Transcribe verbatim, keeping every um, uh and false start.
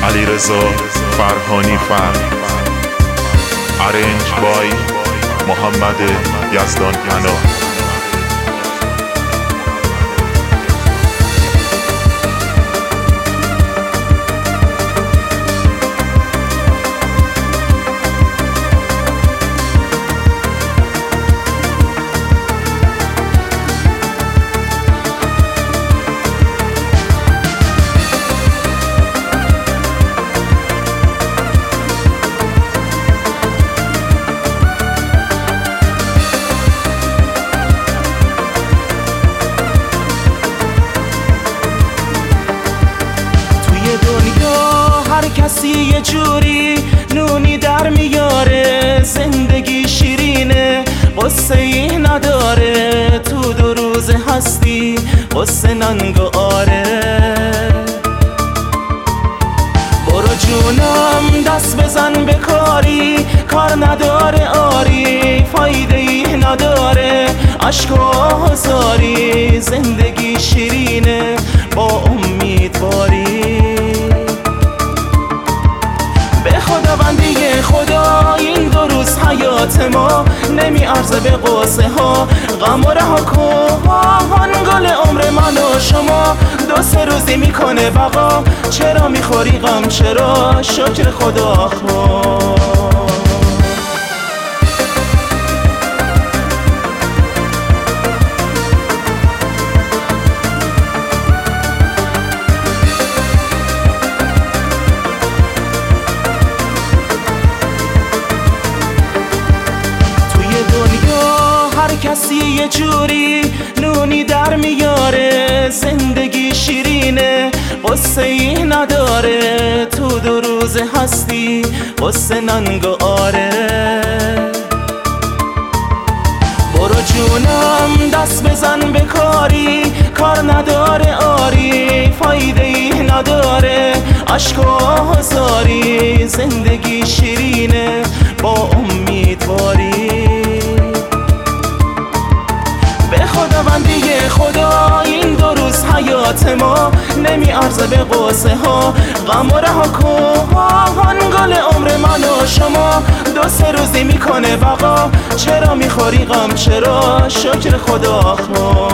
علیرضا فرهانی فر. ارنج بای محمد یزدان پناه. کسی یه جوری نونی در میاره، زندگی شیرینه قصه ای نداره، تو دو روز هستی قصه ننگو آره. برو جونم دست بزن به کاری، کار نداره آری، فایده ای نداره عشق و آزاری، زندگی شیرینه با امیدواری. خداوندی خدا این دو روز حیات ما نمی ارزه به قصه ها، غم و رها کن گل عمر من و شما دو سه روزی میکنه بقا، چرا میخوری غم چرا شکر خدا خود. کسی یه جوری نونی در میاره، زندگی شیرینه قصه ای نداره، تو دو روز هستی قصه ننگو آره. برو جونم دست بزن به کاری، کار نداره آری، فایده ای نداره عشق و آزاری، زندگی شیرینه با امیدواری. خداوندی خدا این دو روز حیات ما نمی ارزه به قصه ها، غم و رها کن گل عمر من و شما دو سه روزی میکنه بقا، چرا میخوری غم چرا شکر خدا خود.